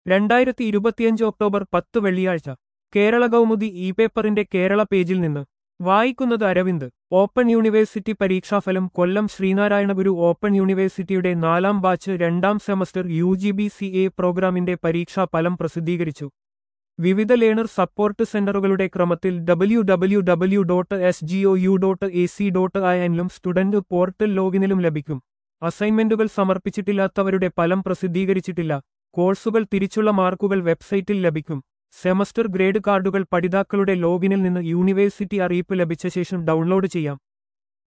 2025 October 10 വെള്ളിയാഴ്ച Kerala Kaumudi E പേപ്പറിന്റെ കേരള പേജിൽ നിന്ന് വായിക്കുന്നത് അരവിന്ദ്. ഓപ്പൺ യൂണിവേഴ്സിറ്റി പരീക്ഷാഫലം കൊല്ലം ശ്രീനാരായണഗുരു ഓപ്പൺ യൂണിവേഴ്സിറ്റിയുടെ 4ാം ബാച്ച് 2ാം സെമസ്റ്റർ UGBCA പ്രോഗ്രാമിന്റെ പരീക്ഷാഫലം പ്രസിദ്ധീകരിച്ചു. വിവിധ ലേണർ സപ്പോർട്ട് സെന്ററുകളുടെ ക്രമത്തിൽ www.sgou.ac.in ലും സ്റ്റുഡന്റ് പോർട്ടൽ ലോഗിനിലും ലഭിക്കും. അസൈൻമെന്റുകൾ സമർപ്പിച്ചിട്ടില്ലാത്തവരുടെ ഫലം പ്രസിദ്ധീകരിച്ചിട്ടില്ല. കോഴ്സുകൾ തിരിച്ചുള്ള മാർക്കുകൾ വെബ്സൈറ്റിൽ ലഭിക്കും. സെമസ്റ്റർ ഗ്രേഡ് കാർഡുകൾ പഠിതാക്കളുടെ ലോഗിനിൽ നിന്ന് യൂണിവേഴ്സിറ്റി അറിയിപ്പ് ലഭിച്ച ശേഷം ഡൗൺലോഡ് ചെയ്യാം.